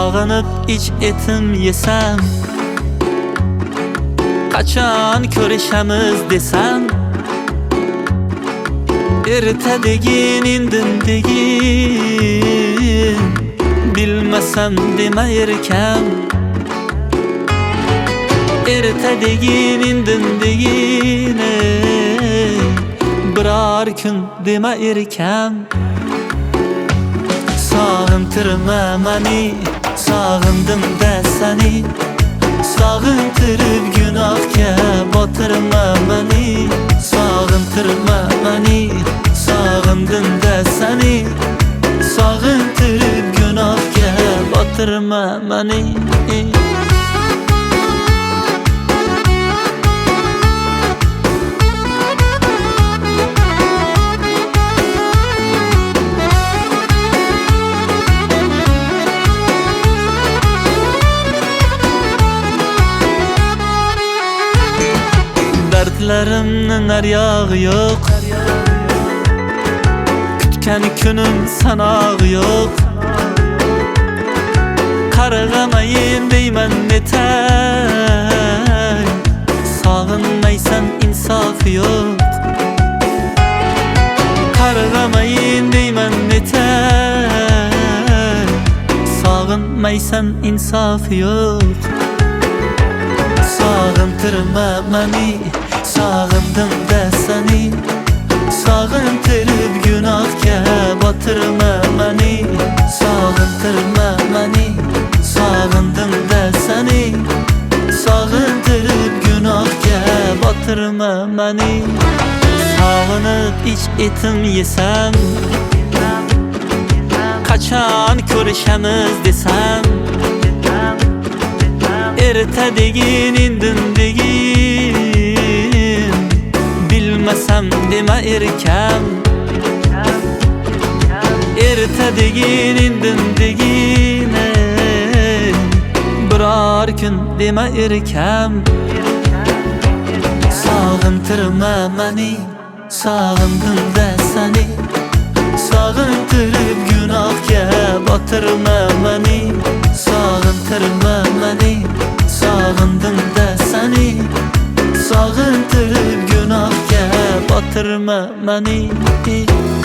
Sog'inib ich etim yesam, qachon ko'rishamiz desam, ertadagin indin degin, bilmasam dema erkam. Ertadagin indin degin, biror kun dema erkam. Sog'intirma mani, sog'indim-da sani, sog'intirib gunohga botirma mani. Sog'intirma mani, sog'indim-da sani, sog'intirib gunohga botirma mani. Dardlarimning aryog'i yo'q, kutgan kunim sanog'i yo'q. Qarg'amayin deyman netay, sog'inmaysan insofi yo'q. Qarg'amayin deyman netay, sog'inmaysan insofi yo'q. Sog'intirma mani, sog'indim-da sani, sog'intirib gunohga botirma mani. Sog'intirma mani, sog'indim-da sani, sog'intirib gunohga botirma mani. Sog'inib ich etim yesam, qachon ko'rishamiz desam, ertadagin indin degin, bilmasam dema erkam. Ertadagin indin degin, biror kun dema erkam. Sog'intirma mani, sog'indim-da sani, sog'intirib gunohga botirma mani. Sog'intirma mani, sog'indim-da sani, sog'intirib gunohga botirma mani.